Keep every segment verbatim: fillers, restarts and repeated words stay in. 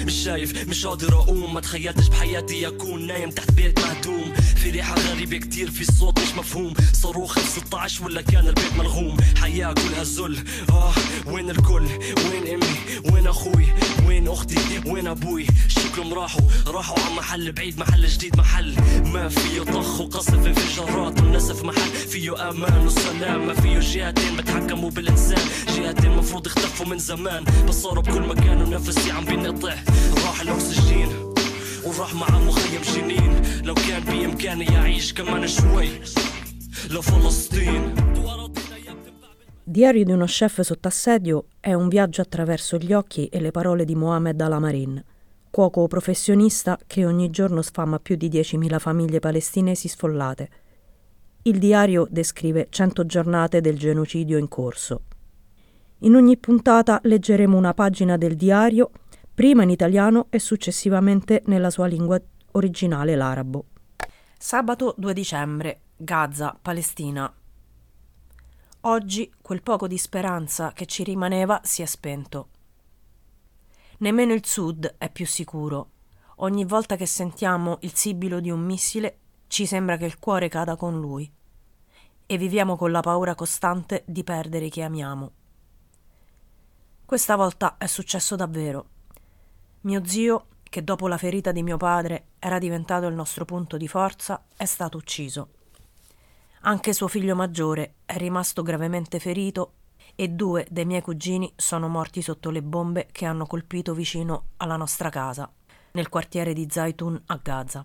مش شايف مش قادر اقوم ما تخيلتش بحياتي اكون نايم تحت بيت مهدوم في ريحة غريبة كتير في صوت مش مفهوم صاروخ ستة عشر ولا كان البيت ملغوم حياة كلها ذل اه وين الكل وين امي وين اخوي وين اختي وين ابوي شكلهم راحوا راحوا على محل بعيد محل جديد محل ما فيه طخ وقصف انفجارات والنسف محل فيه امان وسلام ما فيه جهتين بتحكموا بالانسان جهتين مفروض اختفوا من زمان بس صاروا بكل مكان ونفسي عم بينقطع راح الاكسجين وراح مع مخيم جنين لو كان بامكاني اعيش كمان شوي لفلسطين. Diario di uno chef sotto assedio è un viaggio attraverso gli occhi e le parole di Mohamed Al-Amarin, cuoco professionista che ogni giorno sfama più di diecimila famiglie palestinesi sfollate. Il diario descrive cento giornate del genocidio in corso. In ogni puntata leggeremo una pagina del diario, prima in italiano e successivamente nella sua lingua originale, l'arabo. Sabato due dicembre, Gaza, Palestina. Oggi quel poco di speranza che ci rimaneva si è spento. Nemmeno il sud è più sicuro. Ogni volta che sentiamo il sibilo di un missile ci sembra che il cuore cada con lui e viviamo con la paura costante di perdere chi amiamo. Questa volta è successo davvero. Mio zio, che dopo la ferita di mio padre era diventato il nostro punto di forza, è stato ucciso. Anche suo figlio maggiore è rimasto gravemente ferito e due dei miei cugini sono morti sotto le bombe che hanno colpito vicino alla nostra casa, nel quartiere di Zaytun a Gaza.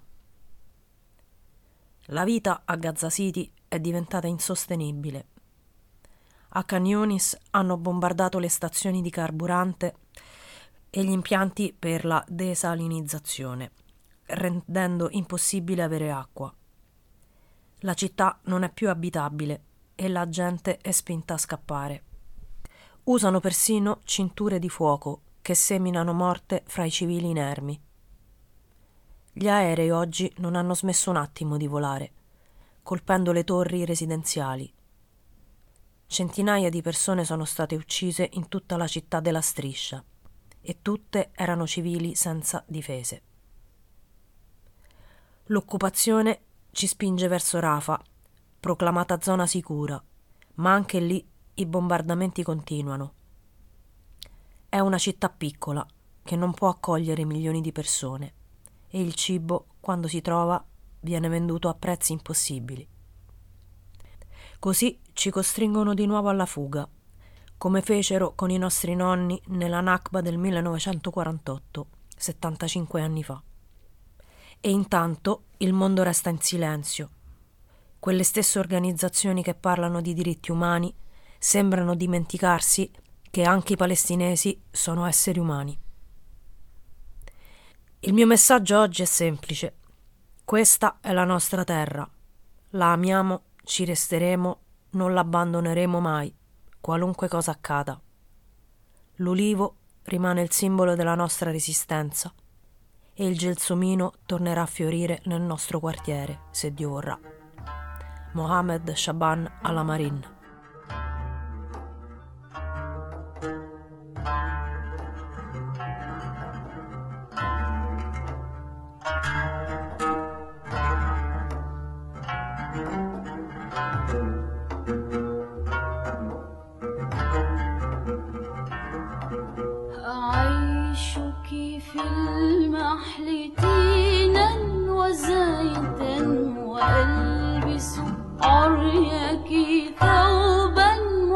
La vita a Gaza City è diventata insostenibile. A Khan Yunis hanno bombardato le stazioni di carburante e gli impianti per la desalinizzazione, rendendo impossibile avere acqua. La città non è più abitabile e la gente è spinta a scappare. Usano persino cinture di fuoco che seminano morte fra i civili inermi. Gli aerei oggi non hanno smesso un attimo di volare, colpendo le torri residenziali. Centinaia di persone sono state uccise in tutta la città della Striscia e tutte erano civili senza difese. L'occupazione ci spinge verso Rafah, proclamata zona sicura, ma anche lì i bombardamenti continuano. È una città piccola che non può accogliere milioni di persone e il cibo, quando si trova, viene venduto a prezzi impossibili. Così ci costringono di nuovo alla fuga, come fecero con i nostri nonni nella Nakba del millenovecentoquarantotto, settantacinque anni fa. E intanto il mondo resta in silenzio. Quelle stesse organizzazioni che parlano di diritti umani sembrano dimenticarsi che anche i palestinesi sono esseri umani. Il mio messaggio oggi è semplice. Questa è la nostra terra. La amiamo, ci resteremo, non l'abbandoneremo mai, qualunque cosa accada. L'ulivo rimane il simbolo della nostra resistenza e il gelsomino tornerà a fiorire nel nostro quartiere, se Dio vorrà. Mohamed Shaban Al-Amarin. في المحل تينا وزيتا وألبس عريك ثوبا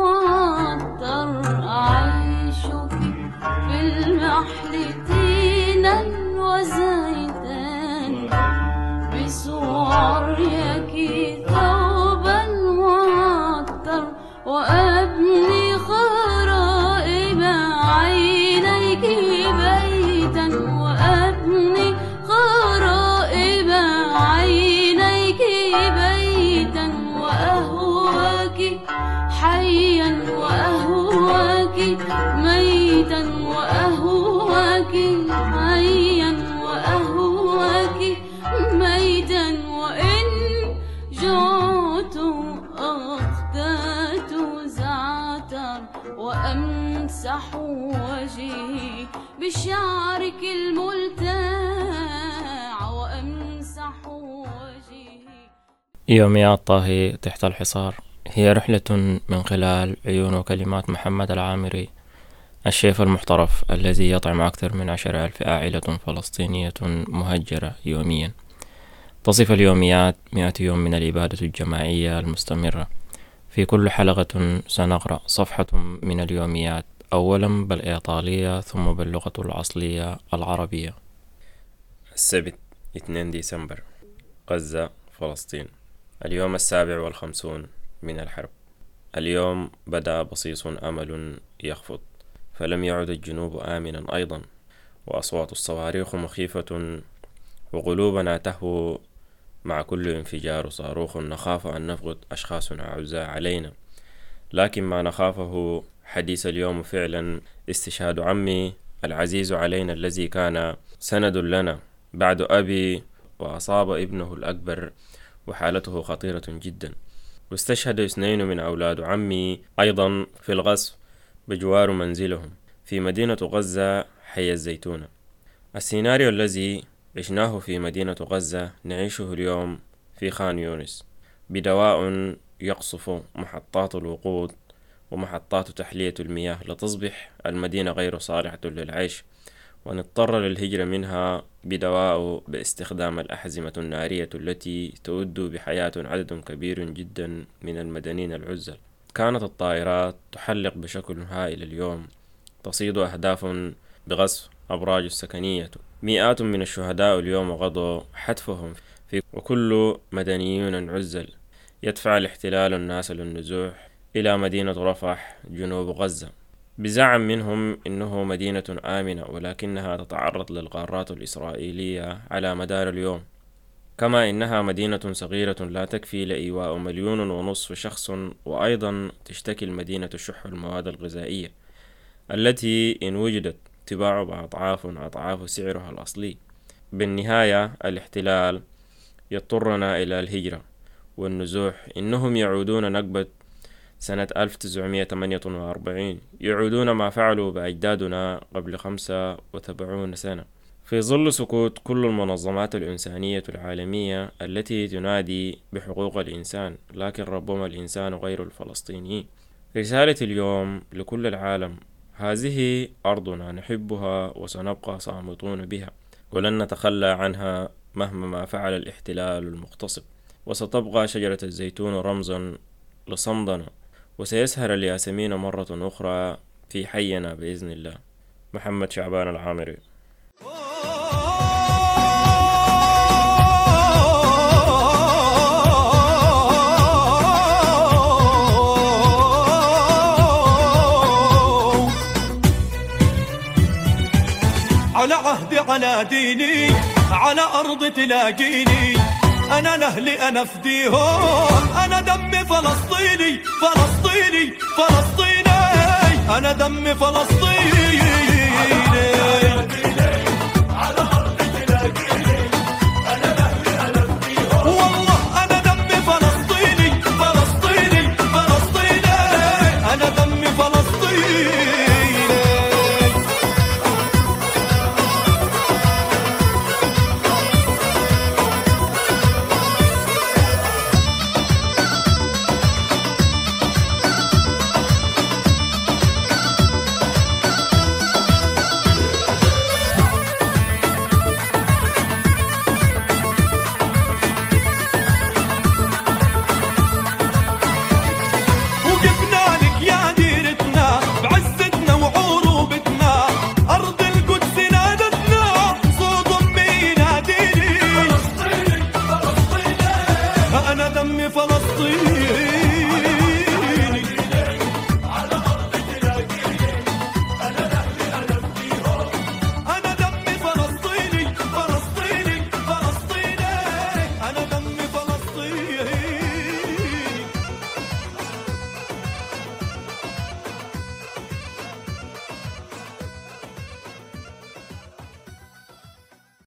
معطر أعيشك في المحل تينا وزيتا ألبس عريك ثوبا معطر وأبني خرائب عينيك بيتا وأبني خرائب عينيك بيتا وأهواك حيا وأهواك ميتا وأهواك حيا وأهواك ميتا وإن جعت أخدات زعتر وأمسح وجهي بشعرك الملتاع وأمسح وجهي. يوميات طاهي تحت الحصار هي رحلة من خلال عيون وكلمات محمد العامري، الشيف المحترف الذي يطعم أكثر من عشر ألف عائلة فلسطينية مهجرة يوميا. تصف اليوميات مئة يوم من الإبادة الجماعية المستمرة. في كل حلقة سنقرأ صفحة من اليوميات، أولا بالإيطالية ثم باللغة الأصلية العربية. السبت اثنين ديسمبر، غزة، فلسطين. اليوم السابع والخمسون من الحرب. اليوم بدأ بصيص أمل يخفض، فلم يعد الجنوب آمنا أيضا، وأصوات الصواريخ مخيفة وقلوبنا تهوو مع كل انفجار صاروخ. نخاف أن نفقد أشخاصنا أعزاء علينا، لكن ما نخافه حديث اليوم فعلا استشهاد عمي العزيز علينا، الذي كان سند لنا بعد أبي، وأصاب ابنه الأكبر وحالته خطيرة جدا. واستشهد اثنين من أولاد عمي أيضا في الغزو بجوار منزلهم في مدينة غزة حي الزيتونة. السيناريو الذي عشناه في مدينة غزة نعيشه اليوم في خان يونس، بدواء يقصف محطات الوقود ومحطات تحلية المياه لتصبح المدينة غير صالحة للعيش، ونضطر للهجرة منها بدواء باستخدام الأحزمة النارية التي تؤد بحياة عدد كبير جدا من المدنيين العزل. كانت الطائرات تحلق بشكل هائل اليوم، تصيد أهداف بغصف أبراج السكنية. مئات من الشهداء اليوم غضوا حتفهم في، وكل مدنيون عزل. يدفع الاحتلال الناس للنزوح إلى مدينة رفح جنوب غزة بزعم منهم إنه مدينة آمنة، ولكنها تتعرض للغارات الإسرائيلية على مدار اليوم، كما إنها مدينة صغيرة لا تكفي لإيواء مليون ونصف شخص. وأيضا تشتكي المدينة شح المواد الغذائية التي إن وجدت تباع بأضعاف أضعاف سعرها الأصلي. بالنهاية الاحتلال يضطرنا إلى الهجرة والنزوح. إنهم يعودون نكبة سنة ألف وتسعمائة وثمانية وأربعين، يعودون ما فعلوا بأجدادنا قبل خمسة وسبعين سنة، في ظل سكوت كل المنظمات الإنسانية العالمية التي تنادي بحقوق الإنسان، لكن ربما الإنسان غير الفلسطيني. رسالة اليوم لكل العالم: هذه أرضنا نحبها وسنبقى صامتون بها، ولن نتخلى عنها مهما ما فعل الاحتلال المغتصب. وستبقى شجرة الزيتون رمزا لصمدنا، وسيسهر الياسمين مرة أخرى في حينا بإذن الله. محمد شعبان العامري. على عهدي على ديني على أرض تلاقيني، أنا لأهلي أنا فديهم، أنا دمي فلسطيني فلسطيني فلسطيني، أنا دمي فلسطيني.